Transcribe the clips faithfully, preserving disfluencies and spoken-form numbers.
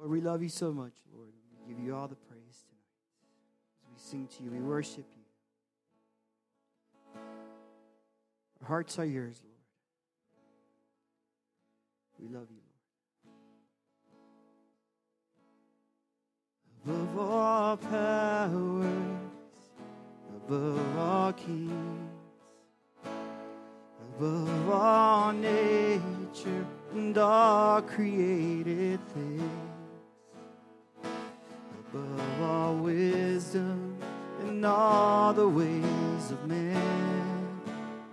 Lord, we love you so much, Lord. We give you all the praise tonight. As we sing to you, we worship you. Our hearts are yours, Lord. We love you, Lord. Above all powers, above all kings, above all nature and all created things, above all wisdom and all the ways of man,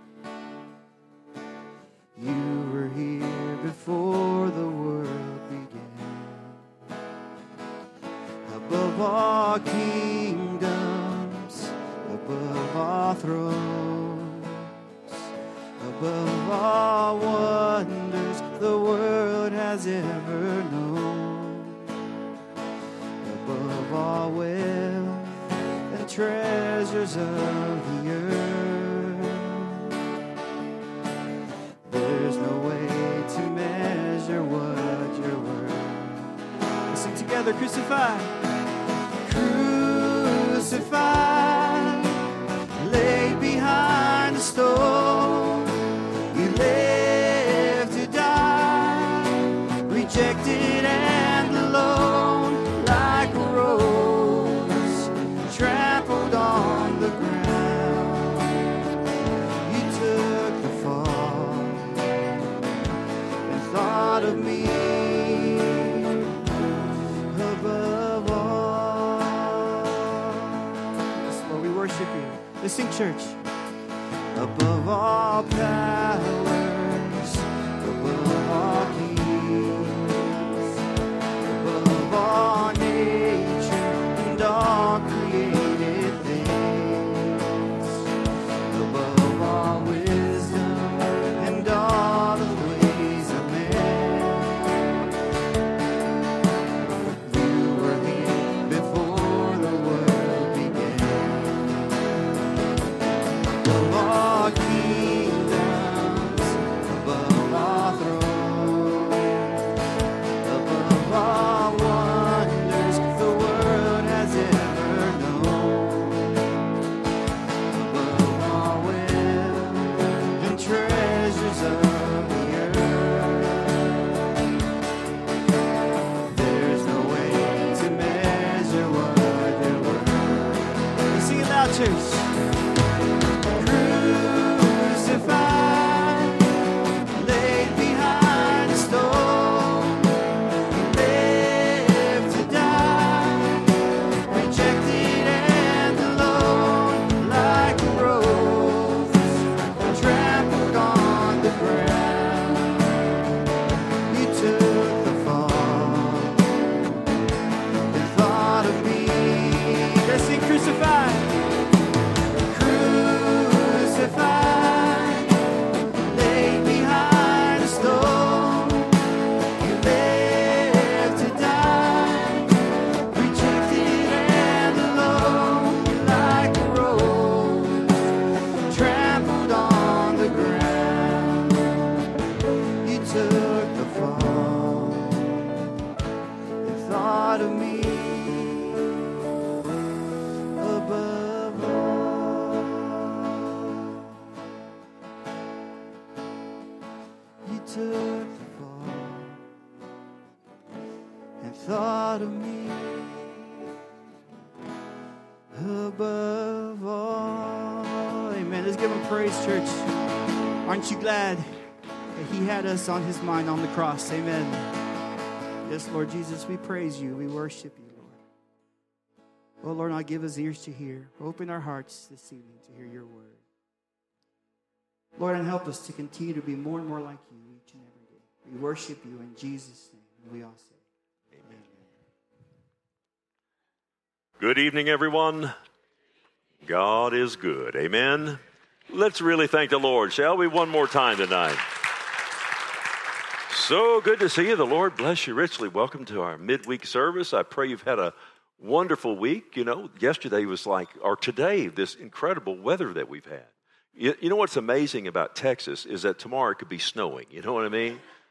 you were here before the world began. Above all kingdoms, above all thrones, above all wonders the world has ever known, above all wealth and treasures of the earth, there's no way to measure what you're worth. Let's sing together, crucified, crucified, laid behind a stone. You lived to die, rejected and alone, like a rose trampled on the ground. You took the fall and thought of me above all. Yes, Lord, we worship you. Let's sing, church. Above all powers, above all kings, above all nature and all created things, above all wisdom and all the ways of man, you were here before the world began. Above all kingdoms, above all thrones, above all wonders the world has ever known, above all wealth and treasures of the earth, there's no way to measure what they're worth. Let's sing it loud, church. Crucified, laid behind a stone, you lived to die, rejected and alone, like a rose trampled on the ground. You took the fall and thought of me. Let's sing crucified. Crucified, laid behind a stone. You lived to die, rejected and alone, like a rose trampled on the ground. You took the fall and thought of me above all. You took the fall and thought of me above all. Amen. Let's give him praise, church. Aren't you glad that he had us on his mind on the cross? Amen. Yes, Lord Jesus, we praise you. We worship you, Lord. Oh, Lord, now give us ears to hear. Open our hearts this evening to hear your word. Lord, and help us to continue to be more and more like you each and every day. We worship you in Jesus' name. And we all say, amen. Good evening, everyone. God is good. Amen. Let's really thank the Lord, shall we? One more time tonight. So good to see you. The Lord bless you richly. Welcome to our midweek service. I pray you've had a wonderful week. You know, yesterday was like, or today, this incredible weather that we've had. You, you know what's amazing about Texas is that tomorrow it could be snowing. You know what I mean?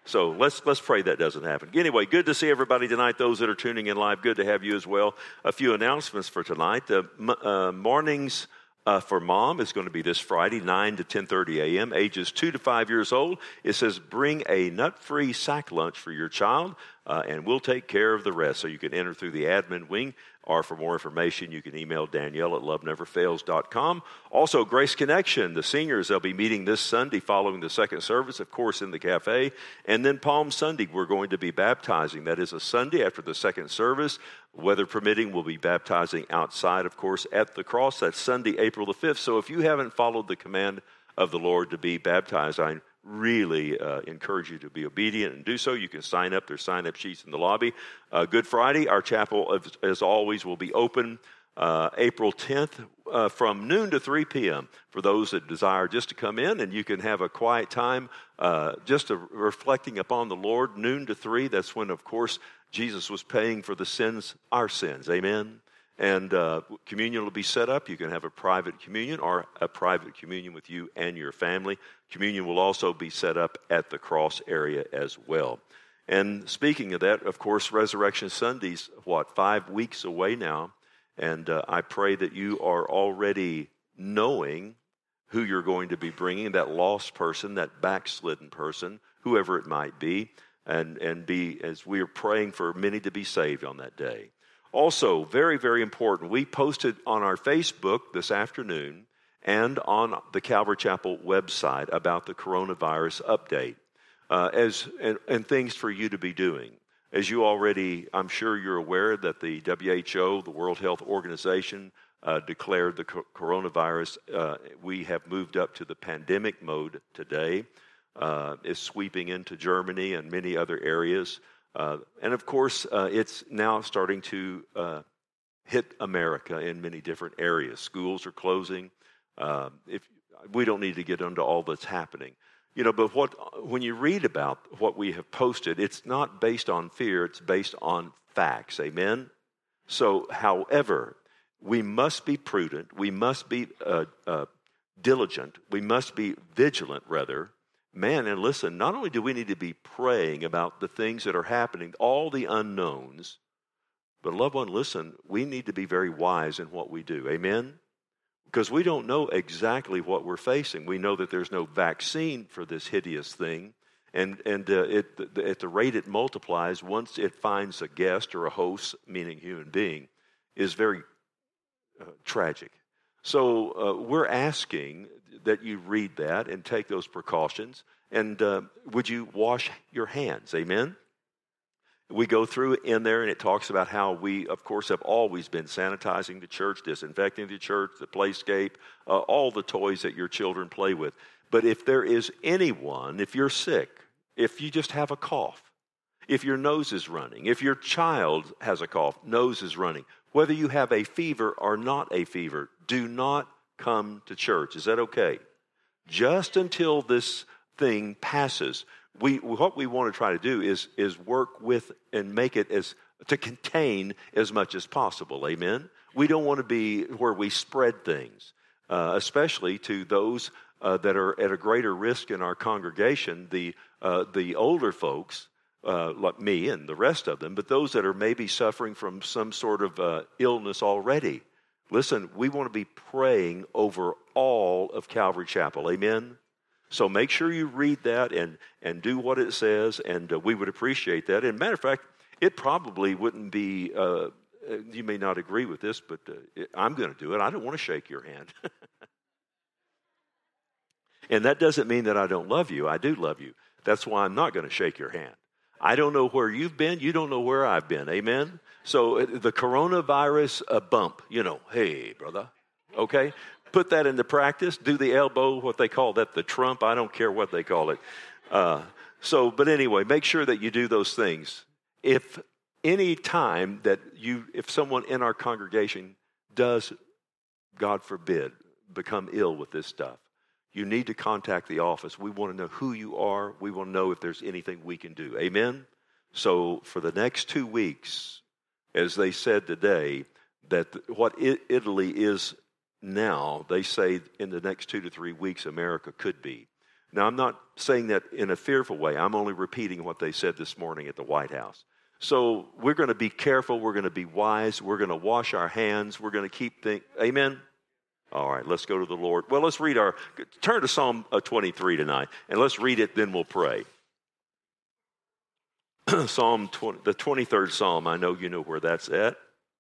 So let's let's pray that doesn't happen. Anyway, good to see everybody tonight. Those that are tuning in live, good to have you as well. A few announcements for tonight. The uh, mornings uh, for mom is going to be this Friday, nine to ten thirty a.m., ages two to five years old. It says bring a nut-free sack lunch for your child, uh, and we'll take care of the rest. So you can enter through the admin wing, or for more information, you can email Danielle at love never fails dot com. Also, Grace Connection, the seniors, they'll be meeting this Sunday following the second service, of course, in the cafe. And then Palm Sunday, we're going to be baptizing. That is a Sunday after the second service. Weather permitting, we'll be baptizing outside, of course, at the cross. That's Sunday, April the fifth. So if you haven't followed the command of the Lord to be baptized, I really uh, encourage you to be obedient and do so. You can sign up. There's sign-up sheets in the lobby. Uh, Good Friday, our chapel, as, as always, will be open uh, April tenth uh, from noon to three p.m. for those that desire just to come in, and you can have a quiet time uh, just to reflecting upon the Lord. Noon to three, that's when, of course, Jesus was paying for the sins, our sins. Amen. And uh, communion will be set up. You can have a private communion or a private communion with you and your family. Communion will also be set up at the cross area as well. And speaking of that, of course, Resurrection Sunday's, what, five weeks away now. And uh, I pray that you are already knowing who you're going to be bringing, that lost person, that backslidden person, whoever it might be, and, and be, as we are praying for many to be saved on that day. Also, very, very important, we posted on our Facebook this afternoon and on the Calvary Chapel website about the coronavirus update uh, as and, and things for you to be doing. As you already, I'm sure you're aware that the W H O, the World Health Organization, uh, declared the co- coronavirus. Uh, we have moved up to the pandemic mode today. Uh, it's sweeping into Germany and many other areas. Uh, and of course, uh, it's now starting to uh, hit America in many different areas. Schools are closing. Uh, if we don't need to get into all that's happening, you know. But what when you read about what we have posted, it's not based on fear; it's based on facts. Amen. So, however, we must be prudent. We must be uh, uh, diligent. We must be vigilant, rather. Man, and listen, not only do we need to be praying about the things that are happening, all the unknowns, but loved one, listen, we need to be very wise in what we do. Amen? Because we don't know exactly what we're facing. We know that there's no vaccine for this hideous thing, and, and uh, it, at the rate it multiplies, once it finds a guest or a host, meaning human being, is very uh, tragic. So uh, we're asking that you read that and take those precautions. And uh, would you wash your hands? Amen? We go through in there, and it talks about how we, of course, have always been sanitizing the church, disinfecting the church, the playscape, uh, all the toys that your children play with. But if there is anyone, if you're sick, if you just have a cough, if your nose is running, if your child has a cough, nose is running, whether you have a fever or not a fever, do not come to church. Is that okay? Just until this thing passes. We what we want to try to do is is work with and make it as to contain as much as possible. Amen. We don't want to be where we spread things, uh, especially to those uh, that are at a greater risk in our congregation. The uh, the older folks, uh, like me and the rest of them, but those that are maybe suffering from some sort of uh, illness already. Listen, we want to be praying over all of Calvary Chapel. Amen? So make sure you read that and, and do what it says, and uh, we would appreciate that. And matter of fact, it probably wouldn't be, uh, you may not agree with this, but uh, it, I'm going to do it. I don't want to shake your hand. And that doesn't mean that I don't love you. I do love you. That's why I'm not going to shake your hand. I don't know where you've been. You don't know where I've been. Amen? So the coronavirus uh, bump, you know, hey, brother, okay? Put that into practice. Do the elbow, what they call that, the Trump. I don't care what they call it. Uh, so, but anyway, make sure that you do those things. If any time that you, if someone in our congregation does, God forbid, become ill with this stuff, you need to contact the office. We want to know who you are. We want to know if there's anything we can do. Amen? So for the next two weeks, as they said today, that what Italy is now, they say in the next two to three weeks, America could be. Now, I'm not saying that in a fearful way. I'm only repeating what they said this morning at the White House. So we're going to be careful. We're going to be wise. We're going to wash our hands. We're going to keep things. Amen? All right, let's go to the Lord. Well, let's read our, turn to Psalm twenty-three tonight, and let's read it, then we'll pray. Psalm twenty, the twenty-third Psalm, I know you know where that's at.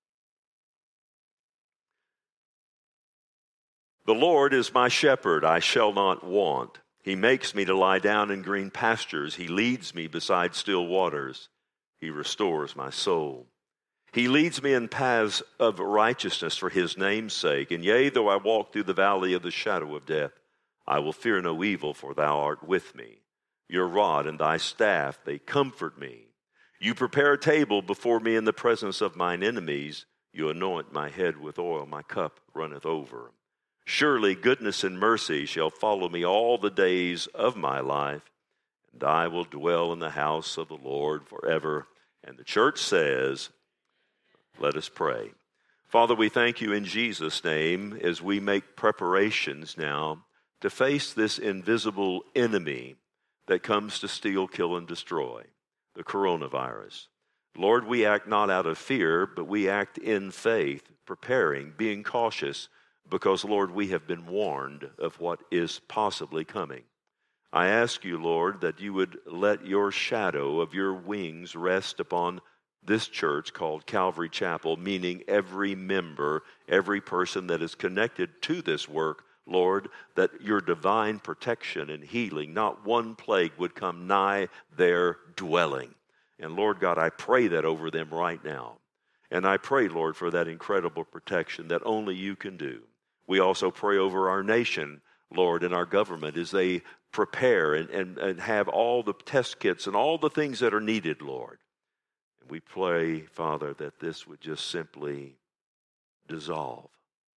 The Lord is my shepherd, I shall not want. He makes me to lie down in green pastures. He leads me beside still waters. He restores my soul. He leads me in paths of righteousness for his name's sake. And yea, though I walk through the valley of the shadow of death, I will fear no evil, for thou art with me. Your rod and thy staff, they comfort me. You prepare a table before me in the presence of mine enemies. You anoint my head with oil, my cup runneth over. Surely goodness and mercy shall follow me all the days of my life, and I will dwell in the house of the Lord forever. And the church says, let us pray. Father, we thank you in Jesus' name as we make preparations now to face this invisible enemy that comes to steal, kill, and destroy, the coronavirus. Lord, we act not out of fear, but we act in faith, preparing, being cautious, because, Lord, we have been warned of what is possibly coming. I ask you, Lord, that you would let your shadow of your wings rest upon this church called Calvary Chapel, meaning every member, every person that is connected to this work, Lord, that your divine protection and healing, not one plague would come nigh their dwelling. And Lord God, I pray that over them right now. And I pray, Lord, for that incredible protection that only you can do. We also pray over our nation, Lord, and our government as they prepare and, and, and have all the test kits and all the things that are needed, Lord. And we pray, Father, that this would just simply dissolve,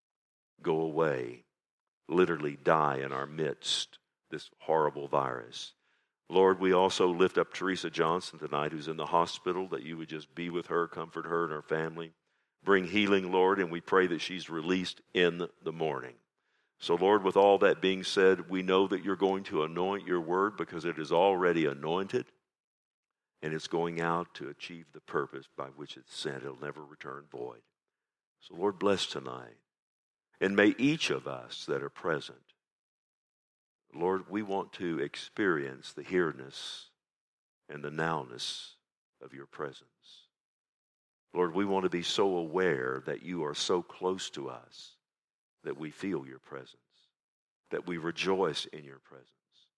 go away, literally die in our midst, this horrible virus. Lord, we also lift up Teresa Johnson tonight, who's in the hospital, that you would just be with her, comfort her and her family. Bring healing, Lord, and we pray that she's released in the morning. So, Lord, with all that being said, we know that you're going to anoint your word because it is already anointed, and it's going out to achieve the purpose by which it's sent. It'll never return void. So, Lord, bless tonight. And may each of us that are present, Lord, we want to experience the here-ness and the now-ness of your presence. Lord, we want to be so aware that you are so close to us that we feel your presence, that we rejoice in your presence.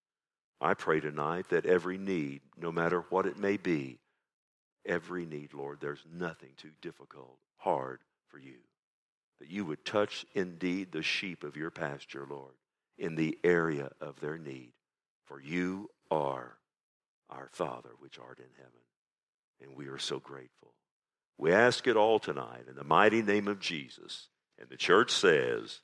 I pray tonight that every need, no matter what it may be, every need, Lord, there's nothing too difficult, hard for you. That you would touch indeed the sheep of your pasture, Lord, in the area of their need. For you are our Father which art in heaven, and we are so grateful. We ask it all tonight in the mighty name of Jesus. And the church says,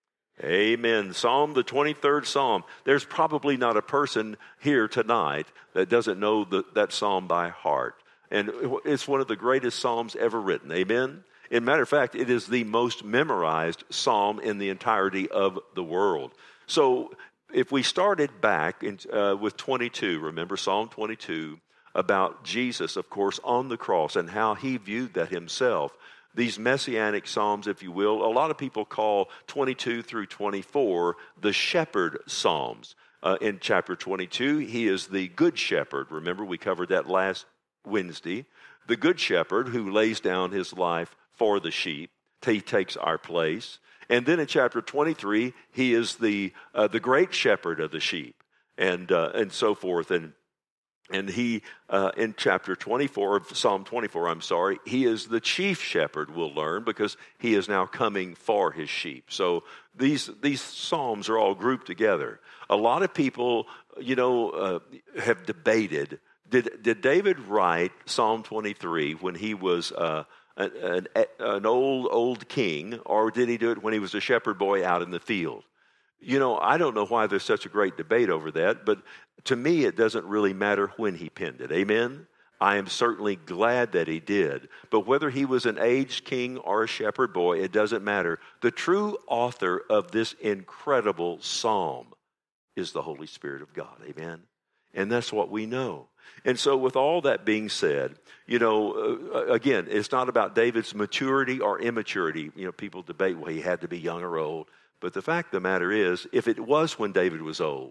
amen. Psalm, the twenty-third Psalm. There's probably not a person here tonight that doesn't know the, that Psalm by heart. And it's one of the greatest Psalms ever written. Amen. As a matter of fact, it is the most memorized Psalm in the entirety of the world. So if we started back in, uh, with twenty-two, remember Psalm twenty-two, about Jesus, of course, on the cross and how he viewed that himself. These messianic psalms, if you will, a lot of people call twenty-two through twenty-four the shepherd psalms. Uh, in chapter twenty-two, he is the good shepherd. Remember, we covered that last Wednesday. The good shepherd who lays down his life for the sheep. He takes our place. And then in chapter twenty-three, he is the uh, the great shepherd of the sheep, and uh, and so forth. And And he, uh, in chapter twenty-four of Psalm twenty-four, I'm sorry, he is the chief shepherd, we'll learn, because he is now coming for his sheep. So these these psalms are all grouped together. A lot of people, you know, uh, have debated, did, did David write Psalm twenty-three when he was uh, an, an, an old, old king, or did he do it when he was a shepherd boy out in the field? You know, I don't know why there's such a great debate over that, but to me, it doesn't really matter when he penned it. Amen? I am certainly glad that he did. But whether he was an aged king or a shepherd boy, it doesn't matter. The true author of this incredible psalm is the Holy Spirit of God. Amen? And that's what we know. And so with all that being said, you know, uh, again, it's not about David's maturity or immaturity. You know, people debate, well, he had to be young or old. But the fact of the matter is, if it was when David was old,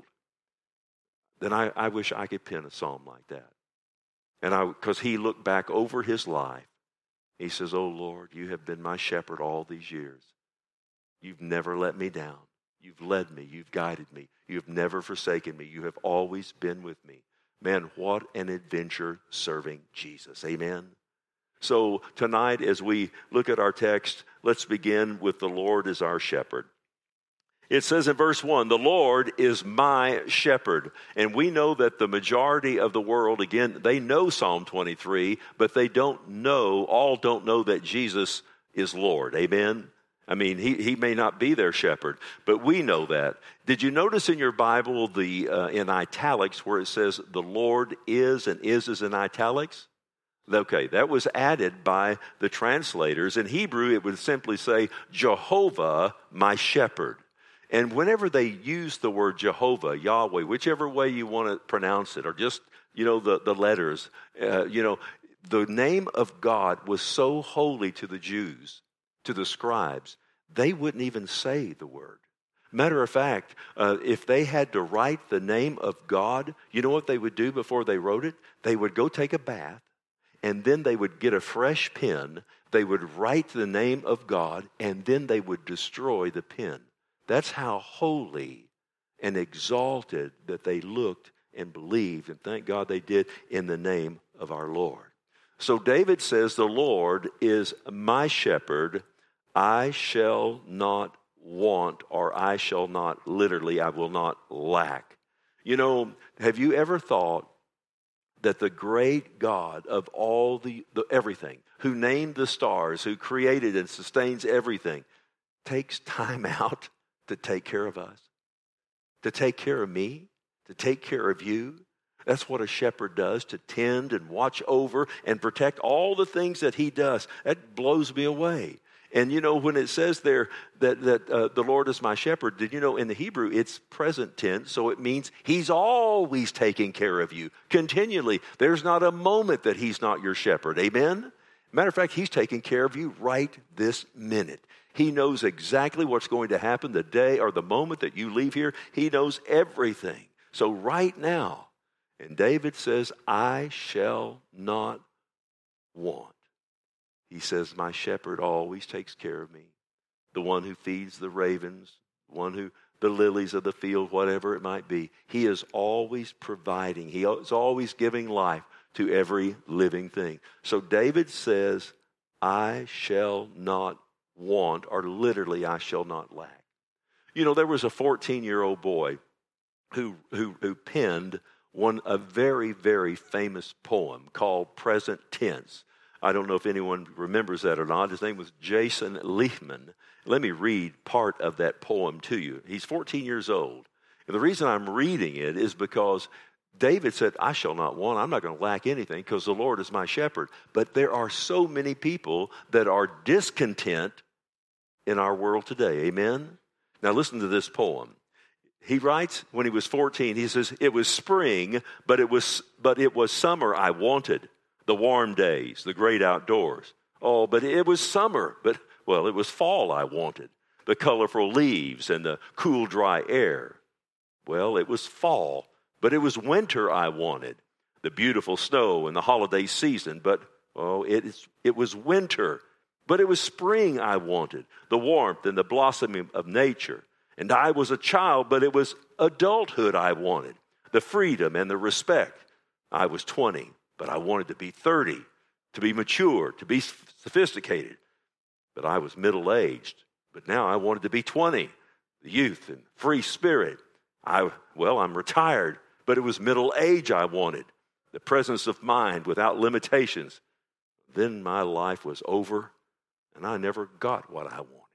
then I, I wish I could pen a psalm like that. And I, because he looked back over his life, he says, oh, Lord, you have been my shepherd all these years. You've never let me down. You've led me. You've guided me. You have never forsaken me. You have always been with me. Man, what an adventure serving Jesus. Amen. So tonight, as we look at our text, let's begin with the Lord as our shepherd. It says in verse one, the Lord is my shepherd. And we know that the majority of the world, again, they know Psalm twenty-three, but they don't know, all don't know that Jesus is Lord. Amen? I mean, he, he may not be their shepherd, but we know that. Did you notice in your Bible the uh, in italics where it says the Lord is, and is is in italics? Okay, that was added by the translators. In Hebrew, it would simply say, Jehovah, my shepherd. And whenever they use the word Jehovah, Yahweh, whichever way you want to pronounce it, or just, you know, the, the letters, uh, you know, the name of God was so holy to the Jews, to the scribes, they wouldn't even say the word. Matter of fact, uh, if they had to write the name of God, you know what they would do before they wrote it? They would go take a bath, and then they would get a fresh pen, they would write the name of God, and then they would destroy the pen. That's how holy and exalted that they looked and believed, and thank God they did, in the name of our Lord. So David says, the Lord is my shepherd, I shall not want, or I shall not, literally, I will not lack. You know, have you ever thought that the great God of all the, the everything, who named the stars, who created and sustains everything, takes time out to take care of us, to take care of me, to take care of you? That's what a shepherd does, to tend and watch over and protect all the things that he does. That blows me away. And you know, when it says there that, that uh, the Lord is my shepherd, did you know in the Hebrew it's present tense, so it means he's always taking care of you, continually. There's not a moment that he's not your shepherd. Amen? Matter of fact, he's taking care of you right this minute. He knows exactly what's going to happen the day or the moment that you leave here. He knows everything. So right now, and David says, I shall not want. He says, my shepherd always takes care of me. The one who feeds the ravens, the one who, the lilies of the field, whatever it might be. He is always providing. He is always giving life to every living thing. So David says, I shall not want, or literally, I shall not lack. You know, there was a fourteen-year-old boy who, who, who penned one, a very, very famous poem called Present Tense. I don't know if anyone remembers that or not. His name was Jason Leifman. Let me read part of that poem to you. He's fourteen years old. And the reason I'm reading it is because David said, I shall not want. I'm not going to lack anything because the Lord is my shepherd. But there are so many people that are discontent in our world today. Amen? Now listen to this poem. He writes when he was fourteen, he says, it was spring, but it was, but it was summer I wanted. The warm days, the great outdoors. Oh, but it was summer, but, well, it was fall I wanted. The colorful leaves and the cool, dry air. Well, it was fall, but it was winter I wanted. The beautiful snow and the holiday season, but, oh, it, is, it was winter. But it was spring I wanted. The warmth and the blossoming of nature. And I was a child, but it was adulthood I wanted. The freedom and the respect. I was twenty. But I wanted to be thirty, to be mature, to be sophisticated. But I was middle-aged. But now I wanted to be twenty, the youth and free spirit. I, well, I'm retired, but it was middle age I wanted, the presence of mind without limitations. Then my life was over, and I never got what I wanted.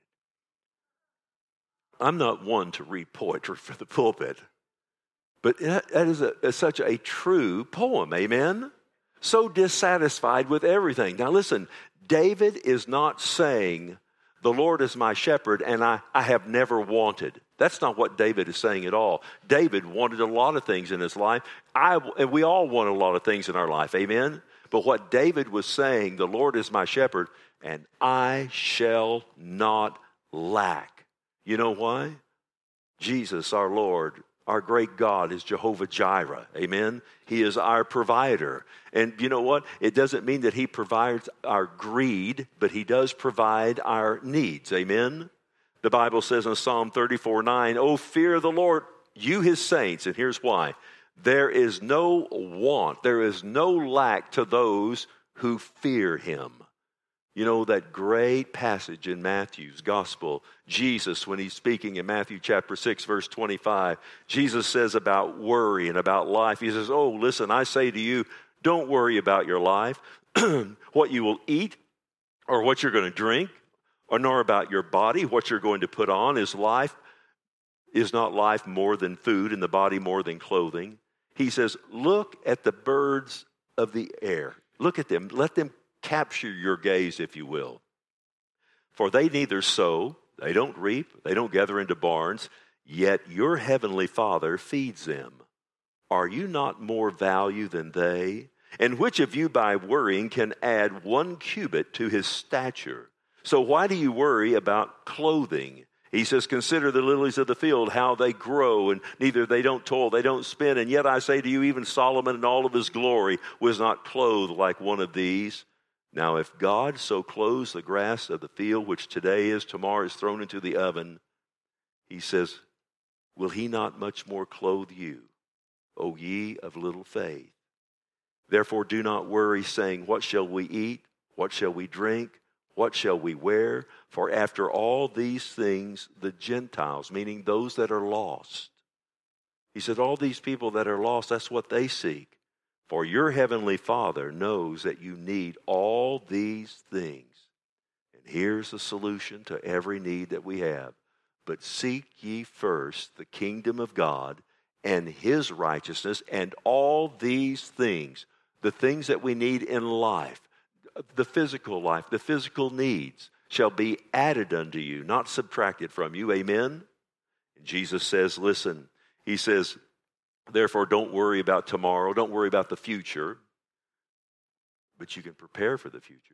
I'm not one to read poetry for the pulpit, but that is, a, is such a true poem, amen? So dissatisfied with everything. Now listen, David is not saying, the Lord is my shepherd and I, I have never wanted. That's not what David is saying at all. David wanted a lot of things in his life. I, and we all want a lot of things in our life. Amen? But what David was saying, the Lord is my shepherd, and I shall not lack. You know why? Jesus, our Lord, our great God, is Jehovah Jireh. Amen? He is our provider. And you know what? It doesn't mean that he provides our greed, but he does provide our needs. Amen? The Bible says in Psalm thirty-four nine, "Oh, fear the Lord, you his saints." And here's why. There is no want, there is no lack to those who fear him. You know that great passage in Matthew's gospel, Jesus, when he's speaking in Matthew chapter six, verse twenty-five, Jesus says about worry and about life. He says, "Oh, listen, I say to you, don't worry about your life, what you will eat or what you're going to drink, or nor about your body, what you're going to put on. Is life, is not life more than food and the body more than clothing?" He says, look at the birds of the air. Look at them. Let them capture your gaze, if you will. For they neither sow, they don't reap, they don't gather into barns, yet your heavenly Father feeds them. Are you not more value than they? And which of you by worrying can add one cubit to his stature? So why do you worry about clothing? He says, consider the lilies of the field, how they grow, and neither they don't toil, they don't spin. And yet I say to you, even Solomon in all of his glory was not clothed like one of these. Now if God so clothes the grass of the field, which today is, tomorrow is thrown into the oven, he says, will he not much more clothe you, O ye of little faith? Therefore do not worry, saying, what shall we eat? What shall we drink? What shall we wear? For after all these things, the Gentiles, meaning those that are lost. He said, all these people that are lost, that's what they seek. For your heavenly Father knows that you need all these things. And here's the solution to every need that we have. But seek ye first the kingdom of God and his righteousness, and all these things, the things that we need in life, the physical life, the physical needs, shall be added unto you, not subtracted from you. Amen? And Jesus says, listen, he says, therefore don't worry about tomorrow, don't worry about the future, but you can prepare for the future.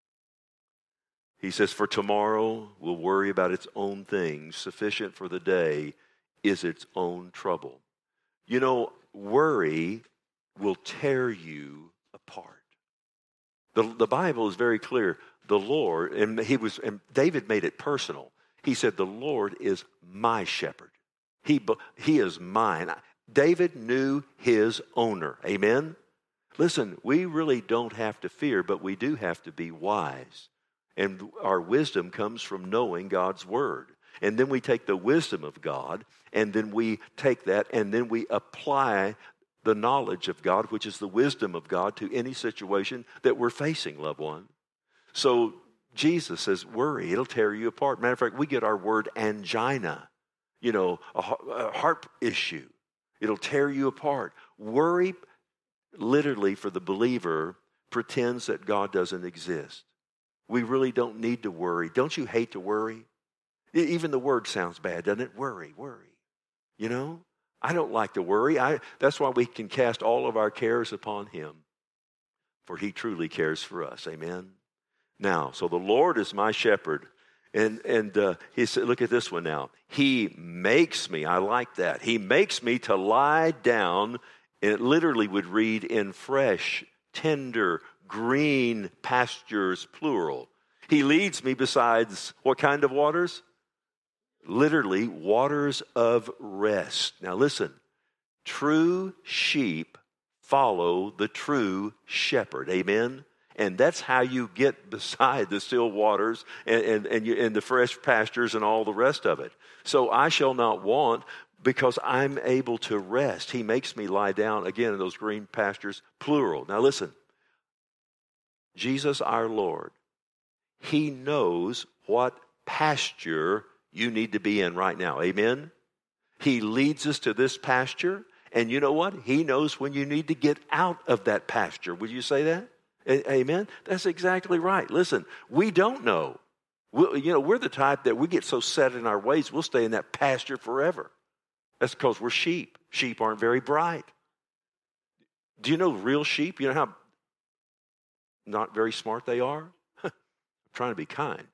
He says, for tomorrow will worry about its own things. Sufficient for the day is its own trouble. You know, worry will tear you apart. The, the Bible is very clear. The Lord, and he was, and David made it personal. He said, the Lord is my shepherd. He, he is mine. David knew his owner. Amen? Listen, we really don't have to fear, but we do have to be wise. And our wisdom comes from knowing God's word. And then we take the wisdom of God, and then we take that, and then we apply the knowledge of God, which is the wisdom of God, to any situation that we're facing, loved one. So Jesus says, worry, it'll tear you apart. Matter of fact, we get our word angina, you know, a, a heart issue. It'll tear you apart. Worry, literally, for the believer, pretends that God doesn't exist. We really don't need to worry. Don't you hate to worry? Even the word sounds bad, doesn't it? Worry, worry. You know? I don't like to worry. I, that's why we can cast all of our cares upon him, for he truly cares for us. Amen? Now, so the Lord is my shepherd. And, and uh, he said, look at this one now. He makes me, I like that. He makes me to lie down, and it literally would read in fresh, tender, green pastures, plural. He leads me besides what kind of waters? Literally, waters of rest. Now listen, true sheep follow the true shepherd. Amen? And that's how you get beside the still waters and, and, and, you, and the fresh pastures and all the rest of it. So I shall not want, because I'm able to rest. He makes me lie down, again, in those green pastures, plural. Now listen, Jesus our Lord, he knows what pasture you need to be in right now. Amen? He leads us to this pasture, and you know what? He knows when you need to get out of that pasture. Would you say that? A- Amen? That's exactly right. Listen, we don't know. We'll, you know, we're the type that we get so set in our ways, we'll stay in that pasture forever. That's because we're sheep. Sheep aren't very bright. Do you know real sheep? You know how not very smart they are? I'm trying to be kind.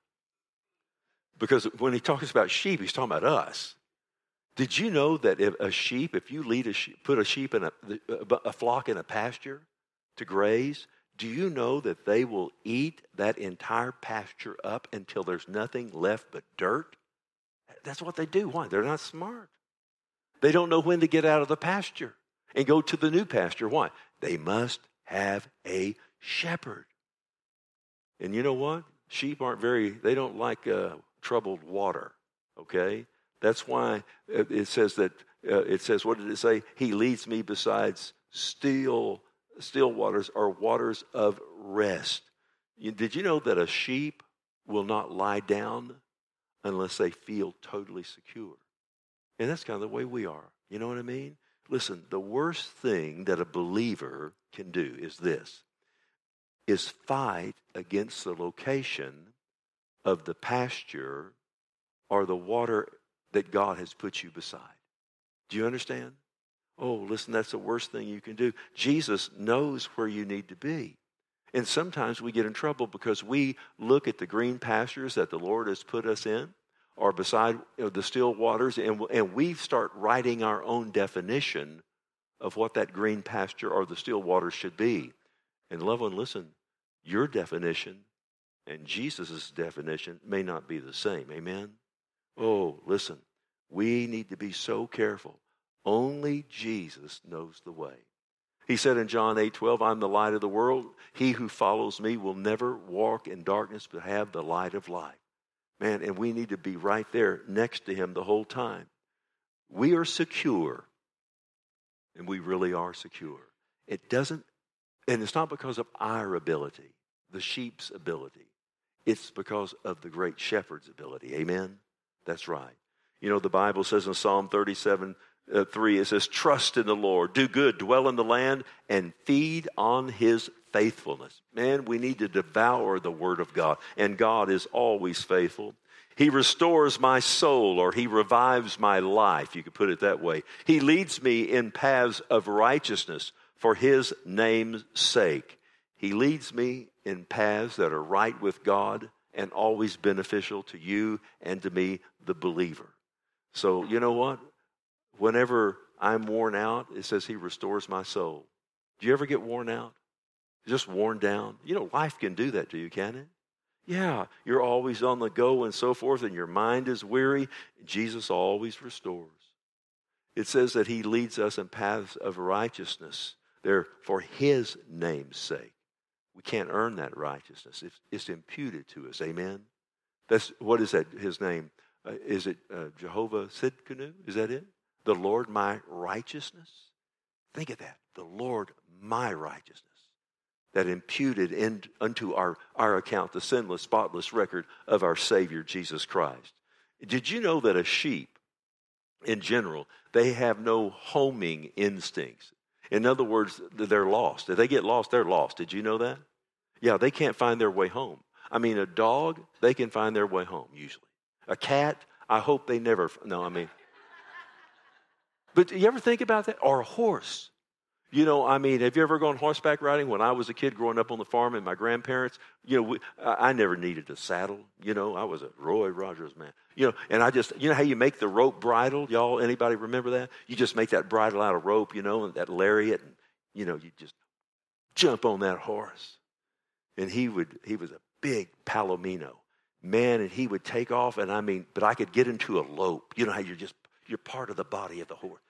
Because when he talks about sheep, he's talking about us. Did you know that if a sheep, if you lead a sheep, put a sheep in a, a flock in a pasture to graze, do you know that they will eat that entire pasture up until there's nothing left but dirt? That's what they do. Why? They're not smart. They don't know when to get out of the pasture and go to the new pasture. Why? They must have a shepherd. And you know what? Sheep aren't very, they don't like uh, troubled water, okay? That's why it says that, uh, it says, what did it say? He leads me besides still still waters or waters of rest. You, did you know that a sheep will not lie down unless they feel totally secure? And that's kind of the way we are. You know what I mean? Listen, the worst thing that a believer can do is this, is fight against the location of the pasture or the water that God has put you beside. Do you understand? Oh, listen, that's the worst thing you can do. Jesus knows where you need to be. And sometimes we get in trouble because we look at the green pastures that the Lord has put us in or beside you know, the still waters, and, and we start writing our own definition of what that green pasture or the still waters should be. And loved one, listen, your definition and Jesus' definition may not be the same. Amen? Oh, listen, we need to be so careful. Only Jesus knows the way. He said in John eight twelve, I'm the light of the world. He who follows me will never walk in darkness but have the light of life. Man, and we need to be right there next to him the whole time. We are secure, and we really are secure. It doesn't, and it's not because of our ability, the sheep's ability. It's because of the great shepherd's ability. Amen? That's right. You know, the Bible says in Psalm thirty-seven, Uh, three, it says, trust in the Lord, do good, dwell in the land, and feed on his faithfulness. Man, we need to devour the word of God, and God is always faithful. He restores my soul, or he revives my life. You could put it that way. He leads me in paths of righteousness for his name's sake. He leads me in paths that are right with God and always beneficial to you and to me, the believer. So, you know what? Whenever I'm worn out, it says he restores my soul. Do you ever get worn out? Just worn down? You know, life can do that to you, can it? Yeah, you're always on the go and so forth, and your mind is weary. Jesus always restores. It says that he leads us in paths of righteousness. They're for his name's sake. We can't earn that righteousness. It's, it's imputed to us. Amen? That's, what is that, his name? Uh, is it uh, Jehovah Sidkenu? Is that it? The Lord my righteousness? Think of that. The Lord my righteousness. That imputed in, unto our, our account the sinless, spotless record of our Savior, Jesus Christ. Did you know that a sheep, in general, they have no homing instincts? In other words, they're lost. If they get lost, they're lost. Did you know that? Yeah, they can't find their way home. I mean, a dog, they can find their way home, usually. A cat, I hope they never, no, I mean... But do you ever think about that? Or a horse. You know, I mean, have you ever gone horseback riding? When I was a kid growing up on the farm and my grandparents, you know, we, I, I never needed a saddle. You know, I was a Roy Rogers man. You know, and I just, you know how you make the rope bridle? Y'all, anybody remember that? You just make that bridle out of rope, you know, and that lariat. And, you know, you just jump on that horse. And he would, he was a big palomino. Man, and he would take off, and I mean, but I could get into a lope. You know how you're just, you're part of the body of the horse.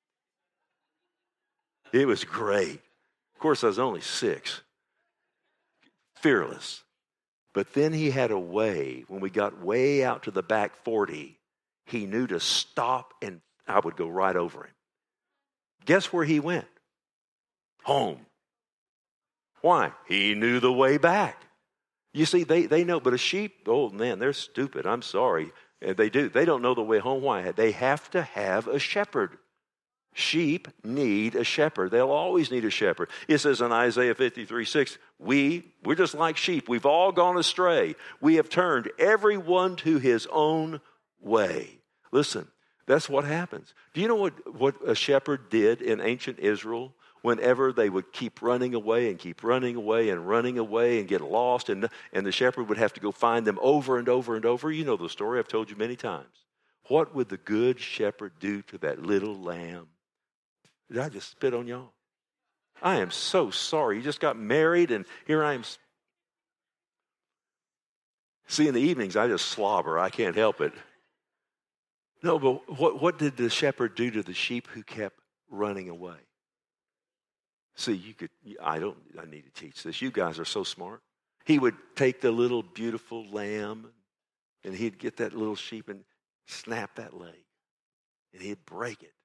It was great. Of course, I was only six. Fearless. But then he had a way, when we got way out to the back forty, he knew to stop and I would go right over him. Guess where he went? Home. Why? He knew the way back. You see, they, they know, but a sheep, oh man, they're stupid. I'm sorry. They do. They don't know the way home. Why? They have to have a shepherd. Sheep need a shepherd. They'll always need a shepherd. It says in Isaiah fifty-three six, we, we're just like sheep. We've all gone astray. We have turned everyone to his own way. Listen, that's what happens. Do you know what, what a shepherd did in ancient Israel? Whenever they would keep running away and keep running away and running away and get lost, and, and the shepherd would have to go find them over and over and over. You know the story. I've told you many times. What would the good shepherd do to that little lamb? Did I just spit on y'all? I am so sorry. You just got married, and here I am. See, in the evenings, I just slobber. I can't help it. No, but what, what did the shepherd do to the sheep who kept running away? See, you could, I don't, I need to teach this. You guys are so smart. He would take the little beautiful lamb, and he'd get that little sheep and snap that leg, and he'd break it.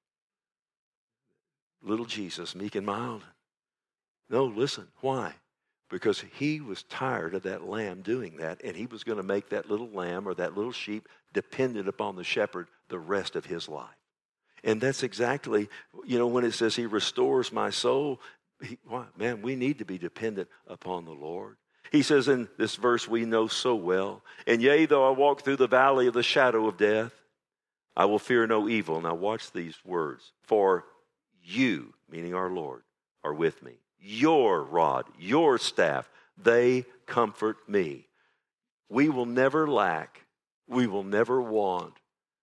Little Jesus, meek and mild. No, listen, why? Because he was tired of that lamb doing that, and he was going to make that little lamb or that little sheep dependent upon the shepherd the rest of his life. And that's exactly, you know, when it says he restores my soul, he, why, man, we need to be dependent upon the Lord. He says in this verse we know so well, and yea, though I walk through the valley of the shadow of death, I will fear no evil. Now watch these words. For you, meaning our Lord, are with me. Your rod, your staff, they comfort me. We will never lack. We will never want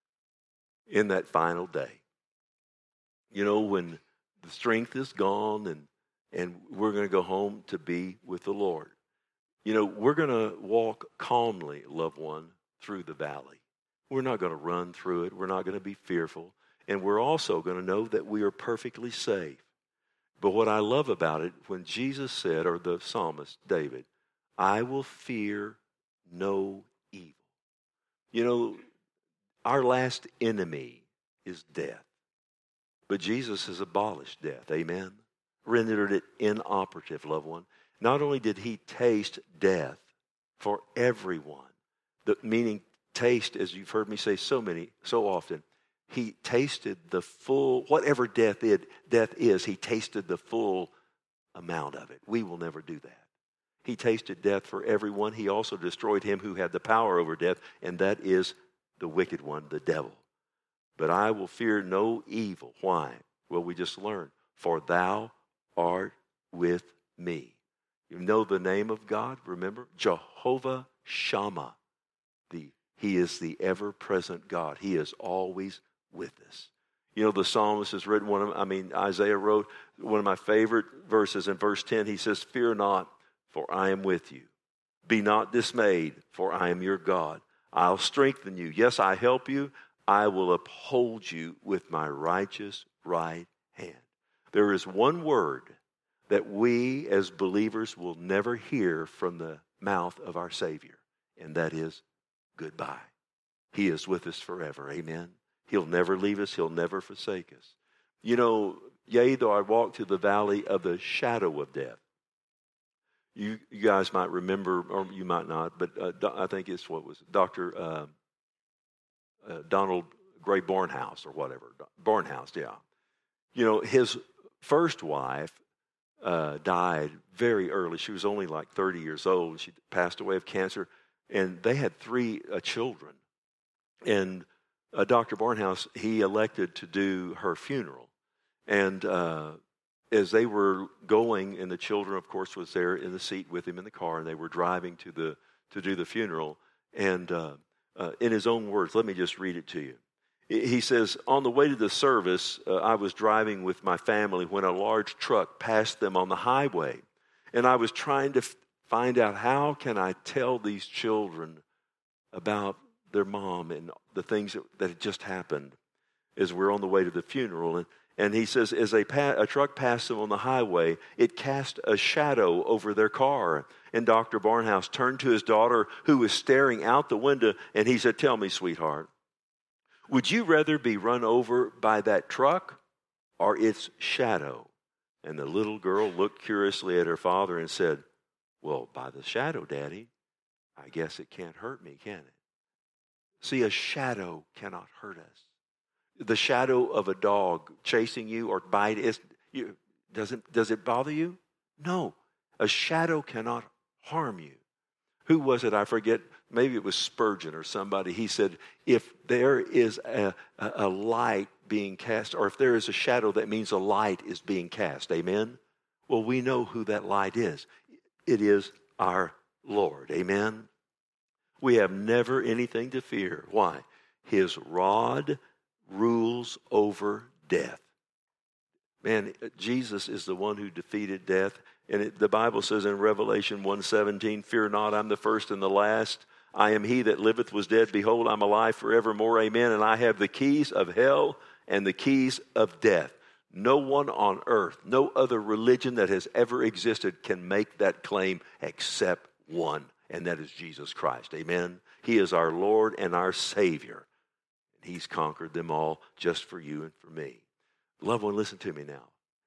in that final day. You know, when the strength is gone and, and we're going to go home to be with the Lord. You know, we're going to walk calmly, loved one, through the valley. We're not going to run through it. We're not going to be fearful. And we're also going to know that we are perfectly safe. But what I love about it, when Jesus said, or the psalmist David, I will fear no evil. You know, our last enemy is death. But Jesus has abolished death, amen? Rendered it inoperative, loved one. Not only did he taste death for everyone, the, meaning taste, as you've heard me say so many, so often, he tasted the full, whatever death is, death is, he tasted the full amount of it. We will never do that. He tasted death for everyone. He also destroyed him who had the power over death, and that is the wicked one, the devil. But I will fear no evil. Why? Well, we just learned. For thou art with me. You know the name of God, remember? Jehovah Shammah. The, he is the ever-present God. He is always with us. You know, the psalmist has written one of, I mean, Isaiah wrote one of my favorite verses in verse ten. He says, fear not, for I am with you. Be not dismayed, for I am your God. I'll strengthen you. Yes, I help you. I will uphold you with my righteous right hand. There is one word that we as believers will never hear from the mouth of our Savior, and that is goodbye. He is with us forever. Amen. He'll never leave us. He'll never forsake us. You know, yea, though I walk through the valley of the shadow of death. You, you guys might remember, or you might not, but uh, I think it's what was it, Doctor Uh, uh, Donald Gray Barnhouse or whatever. Barnhouse, yeah. You know, his first wife uh, died very early. She was only like thirty years old. She passed away of cancer, and they had three uh, children. And uh, Doctor Barnhouse, he elected to do her funeral. And uh, as they were going, and the children, of course, was there in the seat with him in the car, and they were driving to the to do the funeral. And uh, uh, in his own words, let me just read it to you. He says, on the way to the service, uh, I was driving with my family when a large truck passed them on the highway. And I was trying to f- find out, how can I tell these children about their mom and the things that, that had just happened as we're on the way to the funeral. And, and he says, as a, pa- a truck passed them on the highway, it cast a shadow over their car. And Doctor Barnhouse turned to his daughter, who was staring out the window, and he said, tell me, sweetheart, would you rather be run over by that truck or its shadow? And the little girl looked curiously at her father and said, well, by the shadow, Daddy. I guess it can't hurt me, can it? See, a shadow cannot hurt us. The shadow of a dog chasing you or biting, is, you, does it, does it bother you? No. A shadow cannot harm you. Who was it? I forget. Maybe it was Spurgeon or somebody. He said, if there is a, a, a light being cast, or if there is a shadow, that means a light is being cast. Amen? Well, we know who that light is. It is our Lord. Amen? We have never anything to fear. Why? His rod rules over death. Man, Jesus is the one who defeated death. And it, the Bible says in Revelation one seventeen, fear not, I'm the first and the last. I am he that liveth, was dead. Behold, I'm alive forevermore. Amen. And I have the keys of hell and the keys of death. No one on earth, no other religion that has ever existed can make that claim except one, and that is Jesus Christ. Amen. He is our Lord and our Savior. And he's conquered them all just for you and for me. Loved one, listen to me now.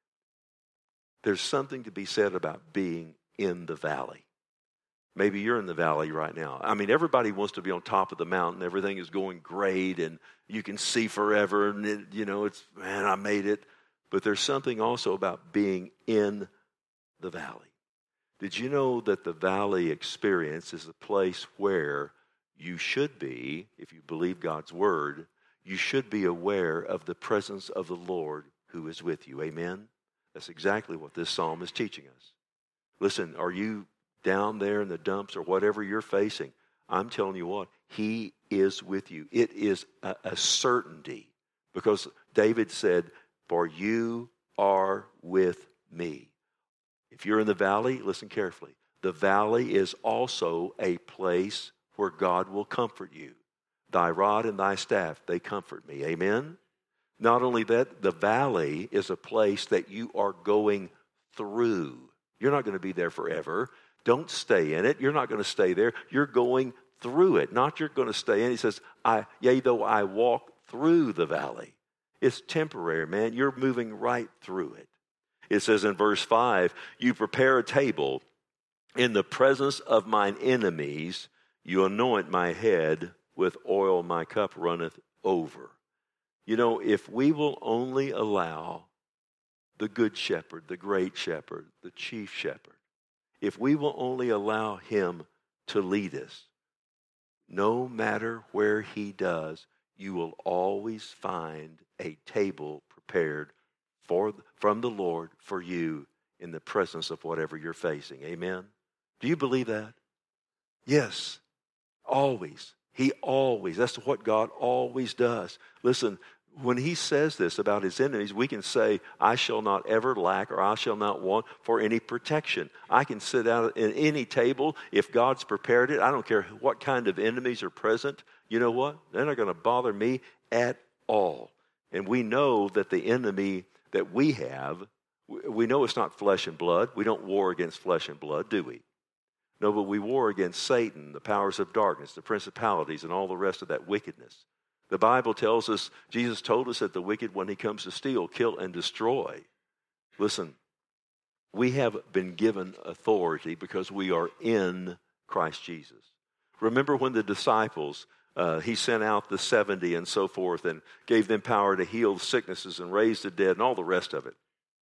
There's something to be said about being in the valley. Maybe you're in the valley right now. I mean, everybody wants to be on top of the mountain. Everything is going great, and you can see forever, and it, you know, it's, man, I made it. But there's something also about being in the valley. Did you know that the valley experience is a place where you should be, if you believe God's word, you should be aware of the presence of the Lord who is with you. Amen? That's exactly what this psalm is teaching us. Listen, are you down there in the dumps or whatever you're facing? I'm telling you what, he is with you. It is a, a certainty, because David said, for you are with me. If you're in the valley, listen carefully. The valley is also a place where God will comfort you. Thy rod and thy staff, they comfort me. Amen? Not only that, the valley is a place that you are going through. You're not going to be there forever. Don't stay in it. You're not going to stay there. You're going through it. Not you're going to stay in. He says, I, yea, though I walk through the valley. It's temporary, man. You're moving right through it. It says in verse five, you prepare a table in the presence of mine enemies. You anoint my head with oil. My cup runneth over. You know, if we will only allow the good shepherd, the great shepherd, the chief shepherd, if we will only allow him to lead us, no matter where he does, you will always find a table prepared for, from the Lord for you in the presence of whatever you're facing. Amen? Do you believe that? Yes, always. He always, that's what God always does. Listen, when he says this about his enemies, we can say, I shall not ever lack, or I shall not want for any protection. I can sit out at any table if God's prepared it. I don't care what kind of enemies are present. You know what? They're not going to bother me at all. And we know that the enemy that we have, we know it's not flesh and blood. We don't war against flesh and blood, do we? No, but we war against Satan, the powers of darkness, the principalities, and all the rest of that wickedness. The Bible tells us, Jesus told us that the wicked one, he comes to steal, kill, and destroy. Listen, we have been given authority because we are in Christ Jesus. Remember when the disciples, uh, he sent out the seventy and so forth and gave them power to heal sicknesses and raise the dead and all the rest of it.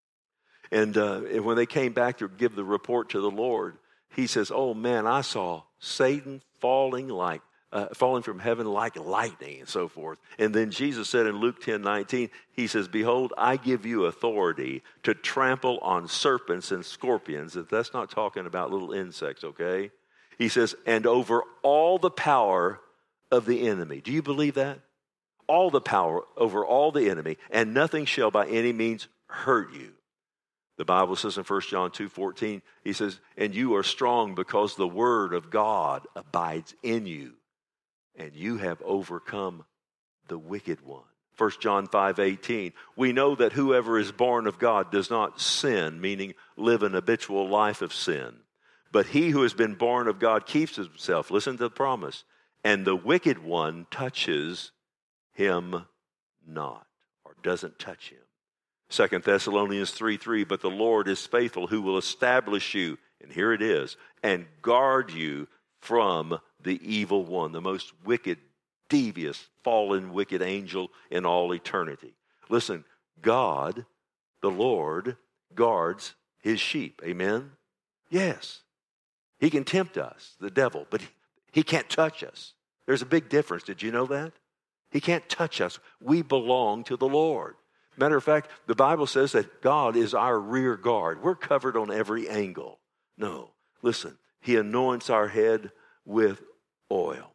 And, uh, and when they came back to give the report to the Lord, he says, oh man, I saw Satan falling like Uh, falling from heaven like lightning and so forth. And then Jesus said in Luke ten nineteen, he says, behold, I give you authority to trample on serpents and scorpions. That's not talking about little insects, okay? He says, and over all the power of the enemy. Do you believe that? All the power over all the enemy, and nothing shall by any means hurt you. The Bible says in First John two fourteen, he says, and you are strong because the word of God abides in you. And you have overcome the wicked one. First John five eighteen, we know that whoever is born of God does not sin, meaning live an habitual life of sin. But he who has been born of God keeps himself, listen to the promise, and the wicked one touches him not, or doesn't touch him. Second Thessalonians three three, but the Lord is faithful, who will establish you, and here it is, and guard you from the evil one, the most wicked devious, fallen, wicked angel in all eternity. Listen, God, the Lord, guards his sheep. Amen? Yes. He can tempt us, the devil, but he, he can't touch us. There's a big difference. Did you know that? He can't touch us. We belong to the Lord. Matter of fact, the Bible says that God is our rear guard. We're covered on every angle. No, listen, he anoints our head with oil.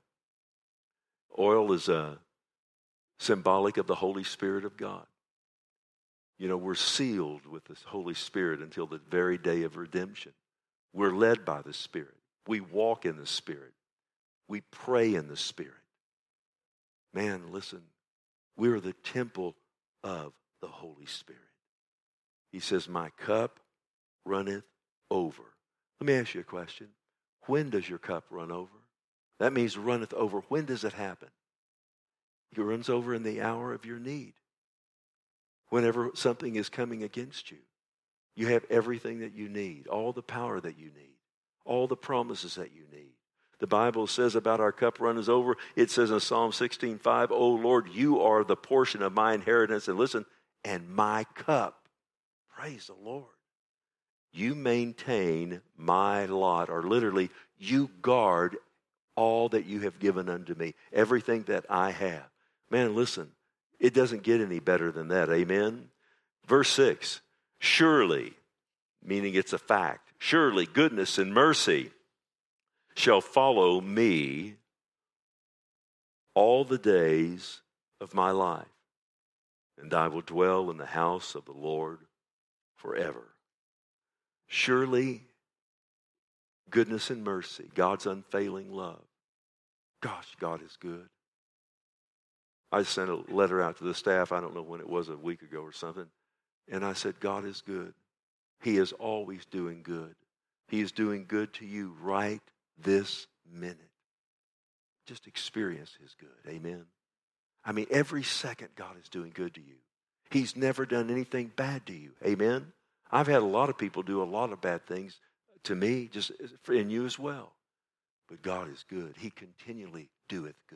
Oil is uh, symbolic of the Holy Spirit of God. You know, we're sealed with the Holy Spirit until the very day of redemption. We're led by the Spirit. We walk in the Spirit. We pray in the Spirit. Man, listen, we're the temple of the Holy Spirit. He says, my cup runneth over. Let me ask you a question. When does your cup run over? That means runneth over. When does it happen? It runs over in the hour of your need. Whenever something is coming against you, you have everything that you need, all the power that you need, all the promises that you need. The Bible says about our cup runneth over, it says in Psalm sixteen five, O Lord, you are the portion of my inheritance, and listen, and my cup. Praise the Lord. You maintain my lot, or literally, you guard all that you have given unto me, everything that I have. Man, listen, it doesn't get any better than that, amen? Verse six, surely, meaning it's a fact, surely goodness and mercy shall follow me all the days of my life, and I will dwell in the house of the Lord forever. Surely, goodness and mercy, God's unfailing love. Gosh, God is good. I sent a letter out to the staff, I don't know when it was, a week ago or something, and I said, God is good. He is always doing good. He is doing good to you right this minute. Just experience his good, amen? I mean, every second God is doing good to you. He's never done anything bad to you, amen? I've had a lot of people do a lot of bad things to me, just in you as well. But God is good. He continually doeth good.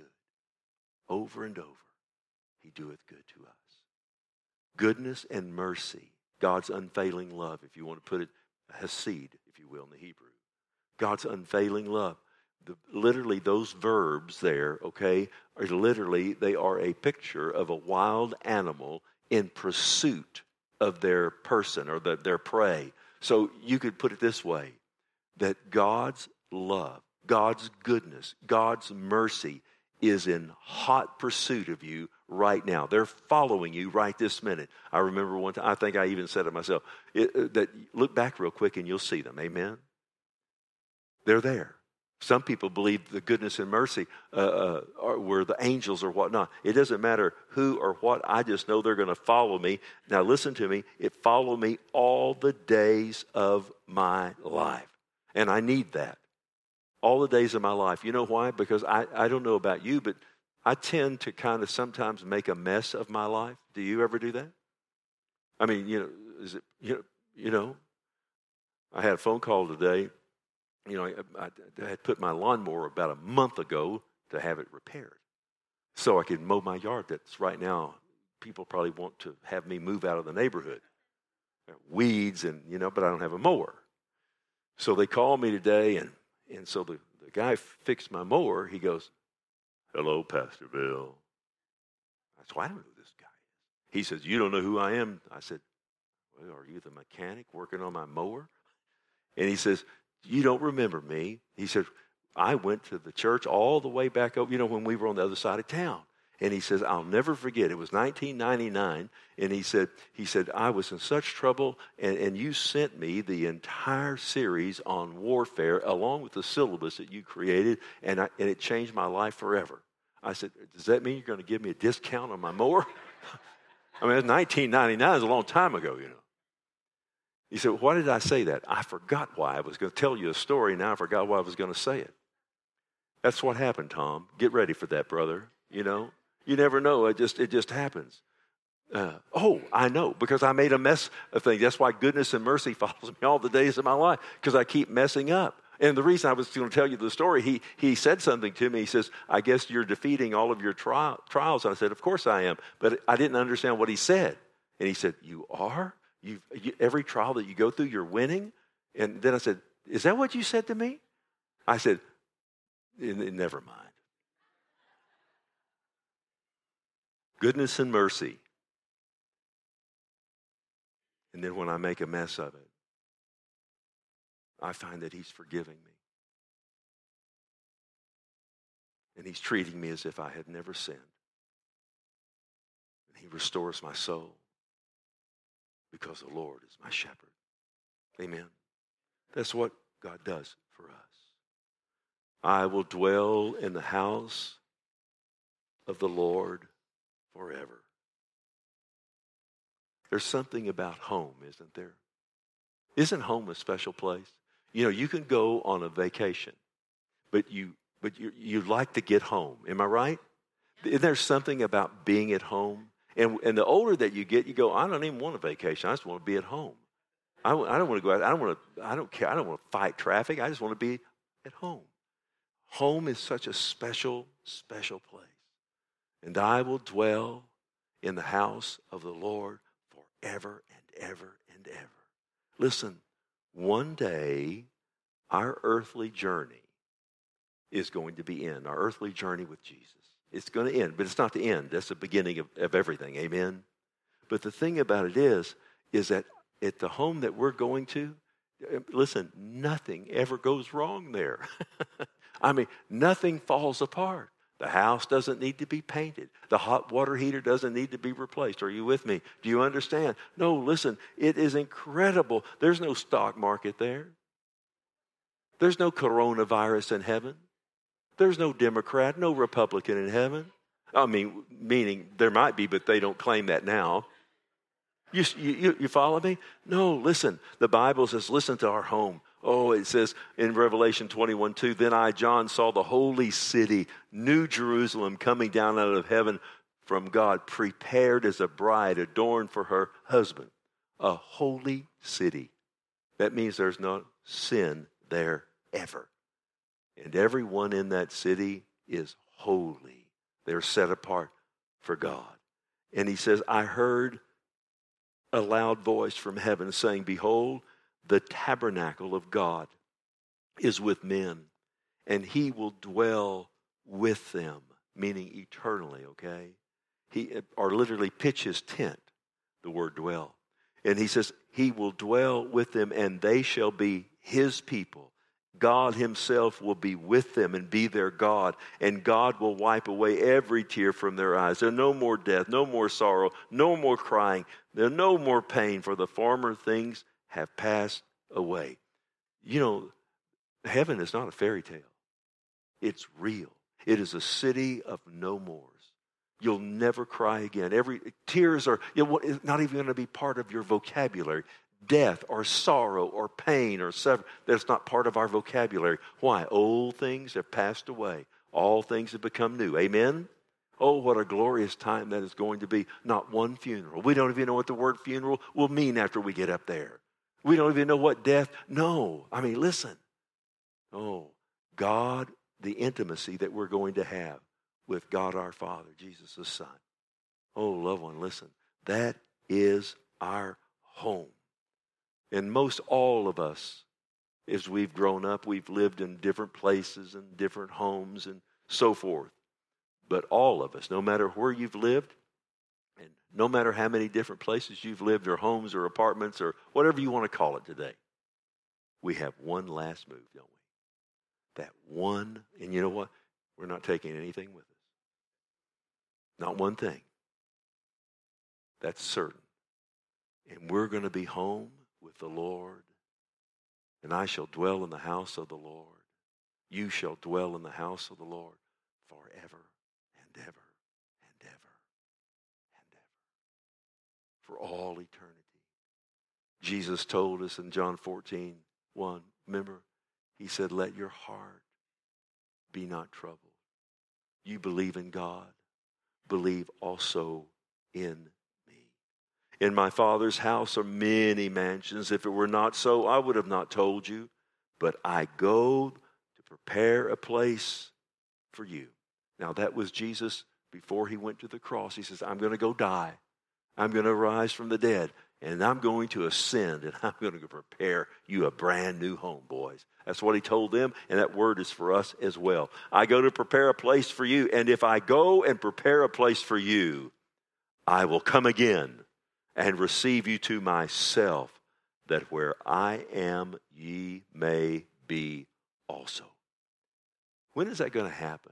Over and over, he doeth good to us. Goodness and mercy, God's unfailing love, if you want to put it, hesed, if you will, in the Hebrew. God's unfailing love. The, literally, those verbs there, okay, are literally, they are a picture of a wild animal in pursuit of their person or the, their prey. So you could put it this way, that God's love, God's goodness, God's mercy is in hot pursuit of you right now. They're following you right this minute. I remember one time, I think I even said it myself, it, that look back real quick and you'll see them, amen? They're there. Some people believe the goodness and mercy uh, uh, are, were the angels or whatnot. It doesn't matter who or what. I just know they're going to follow me. Now listen to me. It followed me all the days of my life. And I need that. All the days of my life. You know why? Because I, I don't know about you, but I tend to kind of sometimes make a mess of my life. Do you ever do that? I mean, you know, is it, you know, you know, I had a phone call today. You know, I, I had put my lawnmower about a month ago to have it repaired so I could mow my yard. That's right now, people probably want to have me move out of the neighborhood. Weeds and, you know, but I don't have a mower. So they called me today, and, and so the, the guy fixed my mower. He goes, hello, Pastor Bill. I said, well, I don't know who this guy is. He says, you don't know who I am? I said, well, are you the mechanic working on my mower? And he says, you don't remember me. He said, I went to the church all the way back up, you know, when we were on the other side of town. And he says, I'll never forget. It was nineteen ninety-nine. And he said, he said, I was in such trouble, and, and you sent me the entire series on warfare along with the syllabus that you created, and, I, and it changed my life forever. I said, does that mean you're going to give me a discount on my mower? I mean, it's nineteen ninety-nine. It's a long time ago, you know. He said, why did I say that? I forgot why. I was going to tell you a story. Now I forgot why I was going to say it. That's what happened, Tom. Get ready for that, brother. You know, you never know. It just, it just happens. Uh, oh, I know, because I made a mess of things. That's why goodness and mercy follows me all the days of my life, because I keep messing up. And the reason I was going to tell you the story, he, he said something to me. He says, I guess you're defeating all of your tri- trials. And I said, of course I am. But I didn't understand what he said. And he said, you are? You've, you, every trial that you go through, you're winning? And then I said, is that what you said to me? I said, never mind. Goodness and mercy. And then when I make a mess of it, I find that he's forgiving me. And he's treating me as if I had never sinned. And he restores my soul because the Lord is my shepherd. Amen. That's what God does for us. I will dwell in the house of the Lord forever. There's something about home, isn't there? Isn't home a special place? You know, you can go on a vacation, but you but you you like to get home. Am I right? Isn't there something about being at home? And and the older that you get, you go, I don't even want a vacation. I just want to be at home. I, I don't want to go out. I don't want to. I don't care. I don't want to fight traffic. I just want to be at home. Home is such a special, special place. And I will dwell in the house of the Lord forever and ever and ever. Listen, one day our earthly journey is going to be in. Our earthly journey with Jesus. It's going to end, but it's not the end. That's the beginning of, of everything. Amen? But the thing about it is, is that at the home that we're going to, listen, nothing ever goes wrong there. I mean, nothing falls apart. The house doesn't need to be painted. The hot water heater doesn't need to be replaced. Are you with me? Do you understand? No, listen, it is incredible. There's no stock market there. There's no coronavirus in heaven. There's no Democrat, no Republican in heaven. I mean, meaning there might be, but they don't claim that now. You, you, you follow me? No, listen. The Bible says, listen to our home. Oh, it says in Revelation twenty-one two, then I, John, saw the holy city, New Jerusalem, coming down out of heaven from God, prepared as a bride, adorned for her husband. A holy city. That means there's no sin there ever. And everyone in that city is holy. They're set apart for God. And he says, I heard a loud voice from heaven saying, behold, the tabernacle of God is with men, and he will dwell with them, meaning eternally, okay? He, or literally pitch his tent, the word dwell. And he says, he will dwell with them, and they shall be his people. God himself will be with them and be their God, and God will wipe away every tear from their eyes. There's no more death, no more sorrow, no more crying. There's no more pain, for the former things have passed away. You know, heaven is not a fairy tale. It's real. It is a city of no mores. You'll never cry again. Every tears are it's not even going to be part of your vocabulary. Death or sorrow or pain or sever, that's not part of our vocabulary. Why? Old things have passed away. All things have become new. Amen? Oh, what a glorious time that is going to be. Not one funeral. We don't even know what the word funeral will mean after we get up there. We don't even know what death. No. I mean, listen. Oh, God, the intimacy that we're going to have with God our Father, Jesus the Son. Oh, loved one, listen. That is our home. And most all of us, as we've grown up, we've lived in different places and different homes and so forth. But all of us, no matter where you've lived, and no matter how many different places you've lived, or homes or apartments or whatever you want to call it today, we have one last move, don't we? That one, and you know what? We're not taking anything with us. Not one thing. That's certain. And we're going to be home with the Lord. And I shall dwell in the house of the Lord. You shall dwell in the house of the Lord forever and ever and ever and ever. For all eternity. Jesus told us in John fourteen one, remember, he said, let your heart be not troubled. You believe in God, believe also in in my Father's house are many mansions. If it were not so, I would have not told you. but I go to prepare a place for you. Now that was Jesus before he went to the cross. He says, I'm going to go die. I'm going to rise from the dead. And I'm going to ascend, and I'm going to prepare you a brand new home, boys. That's what he told them, and that word is for us as well. I go to prepare a place for you, and if I go and prepare a place for you, I will come again and receive you to myself, that where I am, ye may be also. When is that going to happen?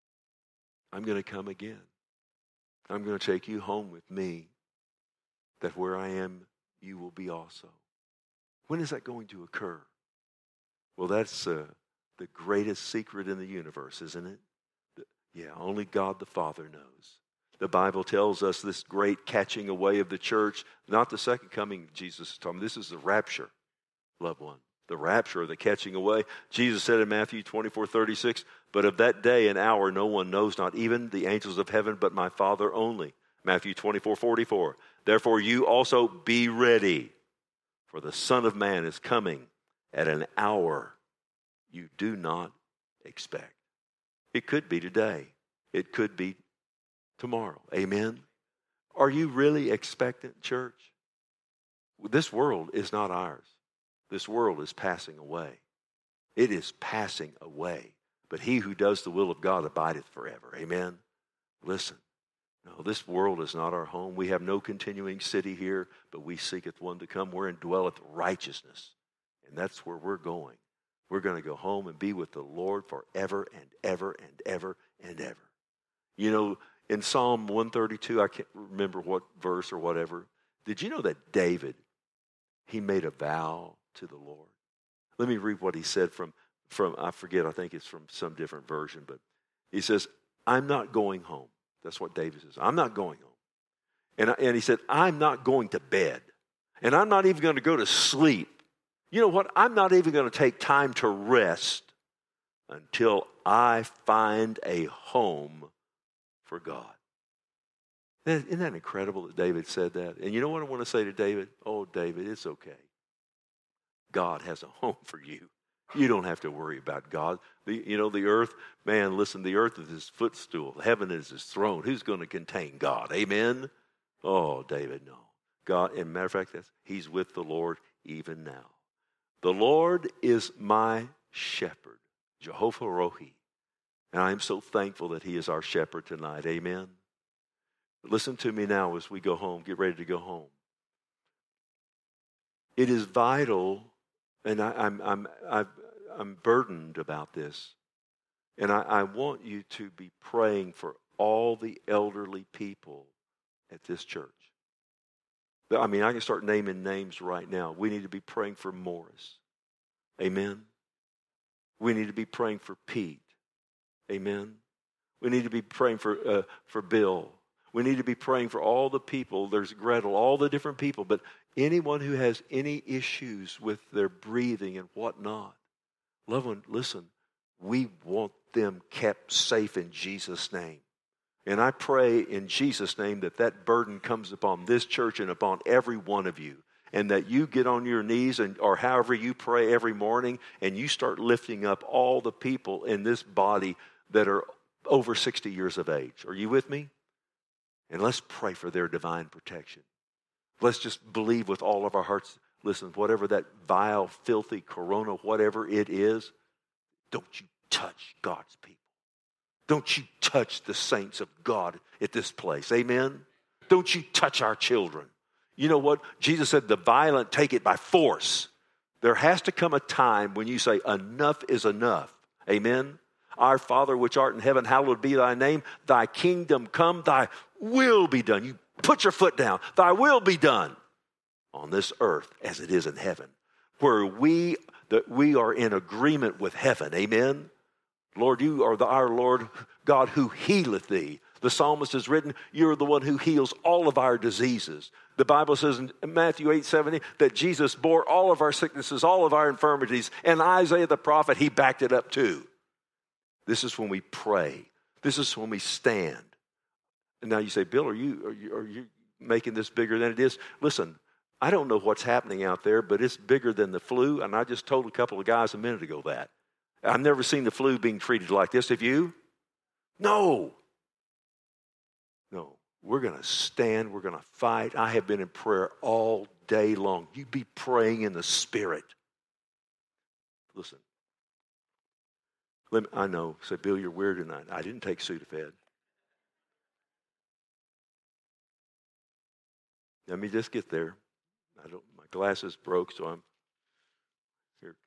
I'm going to come again. I'm going to take you home with me, that where I am, you will be also. When is that going to occur? Well, that's uh, the greatest secret in the universe, isn't it? The, yeah, only God the Father knows. The Bible tells us this great catching away of the church, not the second coming of Jesus. This is the rapture, loved one. The rapture or the catching away. Jesus said in Matthew twenty-four thirty-six, but of that day and hour no one knows, not even the angels of heaven, but my Father only. Matthew twenty-four forty-four. Therefore you also be ready, for the Son of Man is coming at an hour you do not expect. It could be today. It could be tomorrow. Amen? Are you really expectant, church? This world is not ours. This world is passing away. It is passing away. But he who does the will of God abideth forever. Amen? Listen. No, this world is not our home. We have no continuing city here, but we seeketh one to come wherein dwelleth righteousness. And that's where we're going. We're going to go home and be with the Lord forever and ever and ever and ever. You know, in Psalm one thirty-two, I can't remember what verse or whatever. Did you know that David, he made a vow to the Lord? Let me read what he said from, from I forget, I think it's from some different version, but he says, I'm not going home. That's what David says. I'm not going home. And, and he said, I'm not going to bed. And I'm not even going to go to sleep. You know what? I'm not even going to take time to rest until I find a home for God. Isn't that incredible that David said that? And you know what I want to say to David? Oh, David, it's okay. God has a home for you. You don't have to worry about God. The, you know, the earth, man, listen, the earth is his footstool. Heaven is his throne. Who's going to contain God? Amen? Oh, David, no. God, as a matter of fact, that's, he's with the Lord even now. The Lord is my shepherd, Jehovah Rohi. And I am so thankful that he is our shepherd tonight. Amen? Listen to me now as we go home, get ready to go home. It is vital, and I, I'm, I'm, I've, I'm burdened about this, and I, I want you to be praying for all the elderly people at this church. I mean, I can start naming names right now. We need to be praying for Morris. Amen? We need to be praying for Pete. Amen? We need to be praying for uh, for Bill. We need to be praying for all the people. There's Gretel, all the different people. But anyone who has any issues with their breathing and whatnot, loved one, listen, we want them kept safe in Jesus' name. And I pray in Jesus' name that that burden comes upon this church and upon every one of you. And that you get on your knees and or however you pray every morning and you start lifting up all the people in this body that are over sixty years of age. Are you with me? And let's pray for their divine protection. Let's just believe with all of our hearts. Listen, whatever that vile, filthy corona, whatever it is, don't you touch God's people. Don't you touch the saints of God at this place. Amen? Don't you touch our children. You know what? Jesus said, the violent take it by force. There has to come a time when you say, enough is enough. Amen? Our Father which art in heaven, hallowed be thy name. Thy kingdom come, thy will be done. You put your foot down. Thy will be done on this earth as it is in heaven. Where we, that we are in agreement with heaven. Amen? Lord, you are the, our Lord God who healeth thee. The psalmist has written, you're the one who heals all of our diseases. The Bible says in Matthew eight seventy that Jesus bore all of our sicknesses, all of our infirmities. And Isaiah the prophet, he backed it up too. This is when we pray. This is when we stand. And now you say, Bill, are you, are you, are you making this bigger than it is? Listen, I don't know what's happening out there, but it's bigger than the flu. And I just told a couple of guys a minute ago that. I've never seen the flu being treated like this. Have you? No. No. We're going to stand. We're going to fight. I have been in prayer all day long. You be praying in the Spirit. Listen. Let me, I know. Say, Bill, you're weird tonight. I didn't take Sudafed. Let me just get there. I don't. My glasses broke, so I'm here.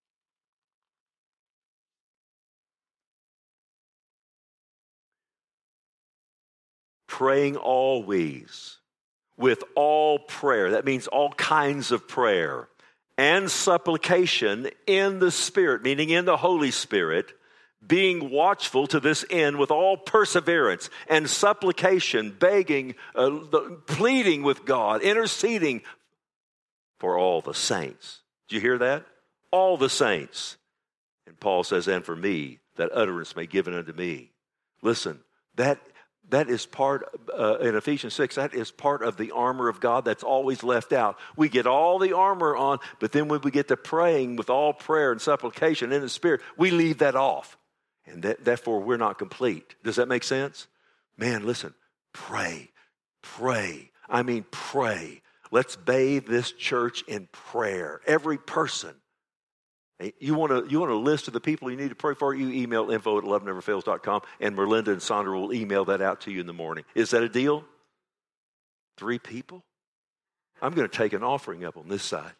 Praying always with all prayer. That means all kinds of prayer and supplication in the Spirit, meaning in the Holy Spirit, being watchful to this end with all perseverance and supplication, begging, uh, the, pleading with God, interceding for all the saints. Did you hear that? All the saints. And Paul says, and for me, that utterance may be given unto me. Listen, that that is part, uh, in Ephesians six, that is part of the armor of God that's always left out. We get all the armor on, but then when we get to praying with all prayer and supplication in the Spirit, we leave that off. And that, therefore, we're not complete. Does that make sense? Man, listen, pray, pray. I mean, pray. Let's bathe this church in prayer. Every person. You want to you want a list of the people you need to pray for? You email info at love never fails dot com, and Merlinda and Sandra will email that out to you in the morning. Is that a deal? Three people? I'm going to take an offering up on this side.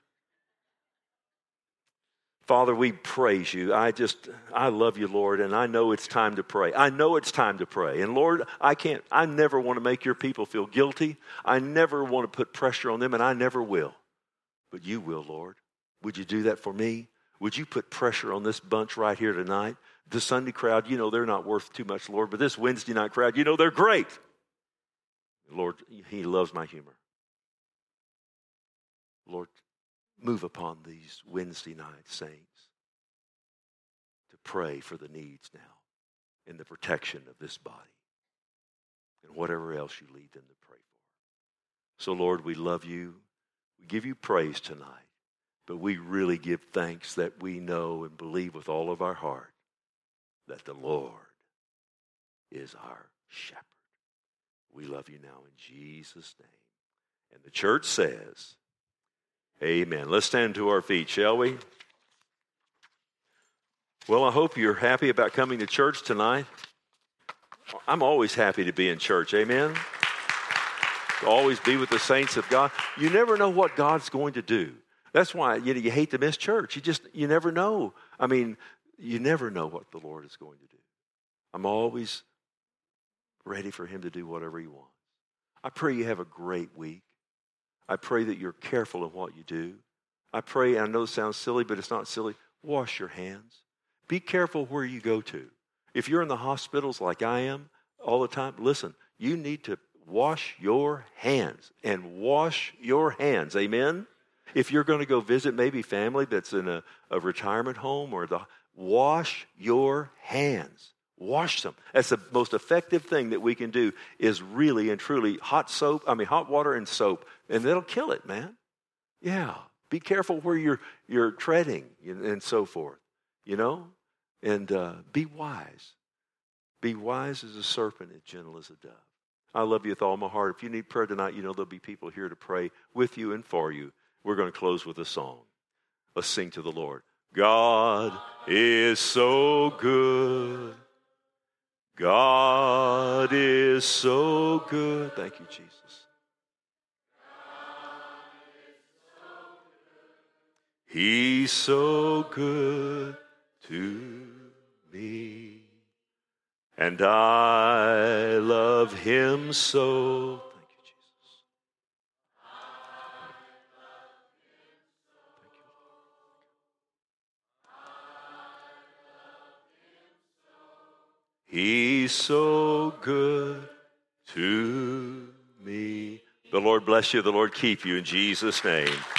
Father, we praise you. I just, I love you, Lord, and I know it's time to pray. I know it's time to pray. And Lord, I can't, I never want to make your people feel guilty. I never want to put pressure on them, and I never will. But you will, Lord. Would you do that for me? Would you put pressure on this bunch right here tonight? The Sunday crowd, you know they're not worth too much, Lord, but this Wednesday night crowd, you know they're great. Lord, he loves my humor. Lord, move upon these Wednesday night saints to pray for the needs now in the protection of this body and whatever else you lead them to pray for. So, Lord, we love you. We give you praise tonight, but we really give thanks that we know and believe with all of our heart that the Lord is our shepherd. We love you now in Jesus' name. And the church says, amen. Let's stand to our feet, shall we? Well, I hope you're happy about coming to church tonight. I'm always happy to be in church, amen? To always be with the saints of God. You never know what God's going to do. That's why you know, you hate to miss church. You just, you never know. I mean, you never know what the Lord is going to do. I'm always ready for him to do whatever he wants. I pray you have a great week. I pray that you're careful in what you do. I pray, and I know it sounds silly, but it's not silly, wash your hands. Be careful where you go to. If you're in the hospitals like I am all the time, listen, you need to wash your hands and wash your hands. Amen? If you're going to go visit maybe family that's in a, a retirement home or the, wash your hands. Wash them. That's the most effective thing that we can do is really and truly hot soap, I mean hot water and soap, and that'll kill it, man. Yeah. Be careful where you're you're treading and so forth, you know? And uh, be wise. Be wise as a serpent and gentle as a dove. I love you with all my heart. If you need prayer tonight, you know there'll be people here to pray with you and for you. We're going to close with a song. Let's sing to the Lord. God is so good. God is so good. Thank you, Jesus. He's so good to me. And I love him so. Thank you, Jesus. He's so good to me. The Lord bless you. The Lord keep you in Jesus' name.